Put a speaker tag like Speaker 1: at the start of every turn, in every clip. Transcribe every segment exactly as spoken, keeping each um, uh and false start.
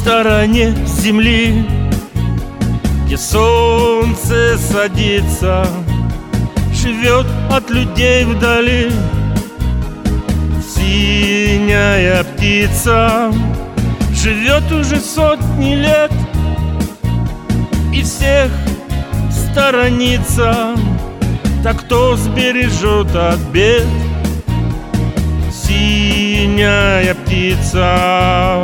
Speaker 1: стороне земли, где солнце садится, живет от людей вдали синяя птица. Живет уже сотни лет и всех сторонится. Так кто сбережет от бед? Синяя птица.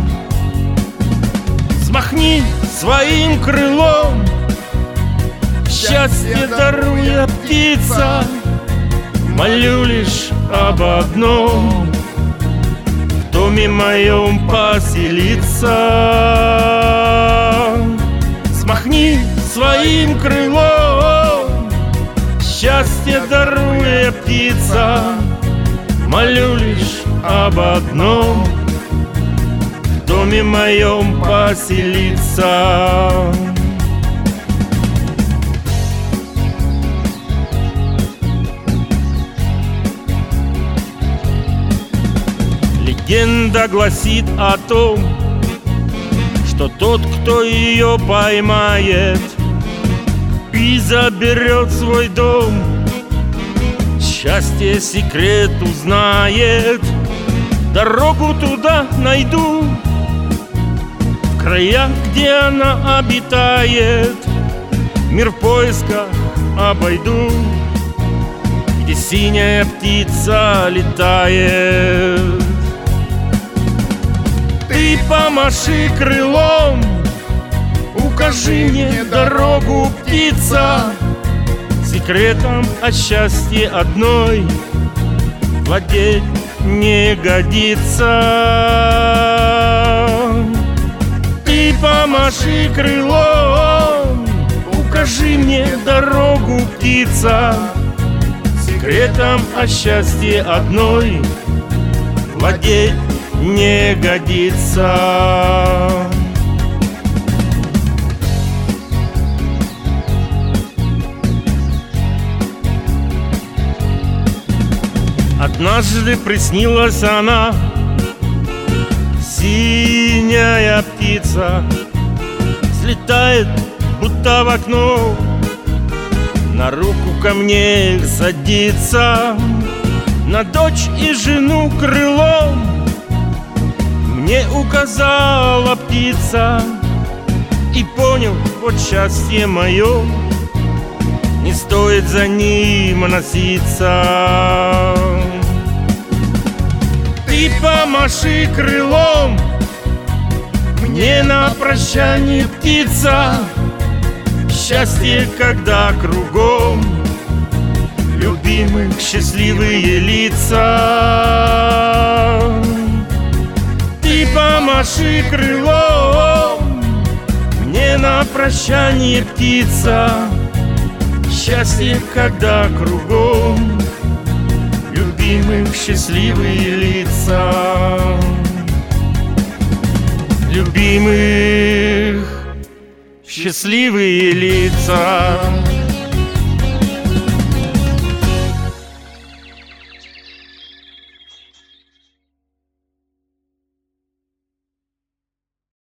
Speaker 1: Взмахни своим крылом, счастье даруя, птица. Молю лишь об одном: в доме моем поселиться. Взмахни своим крылом, счастье даруя, птица. Молю лишь об одном: в доме моем поселиться. Легенда гласит о том, что тот, кто ее поймает и заберет в свой дом, счастье секрет узнает. Дорогу туда найду, в краях, где она обитает. Мир в поисках обойду, где синяя птица летает. Ты помаши крылом, укажи мне дорогу, птица. Секретом о счастье одной владеть не годится. Ты помаши крылом, укажи мне дорогу, птица. Секретом о счастье одной владеть не годится. Однажды приснилась она, синяя птица, слетает будто в окно, на руку ко мне садится, на дочь и жену крылом мне указала птица. И понял, вот счастье мое, не стоит за ним носиться. Ты помаши крылом мне на прощание, птица. Счастье, когда кругом любимых счастливые лица. Ты помаши крылом мне на прощание, птица. Счастье, когда кругом любимых счастливые лица. Любимых счастливые лица.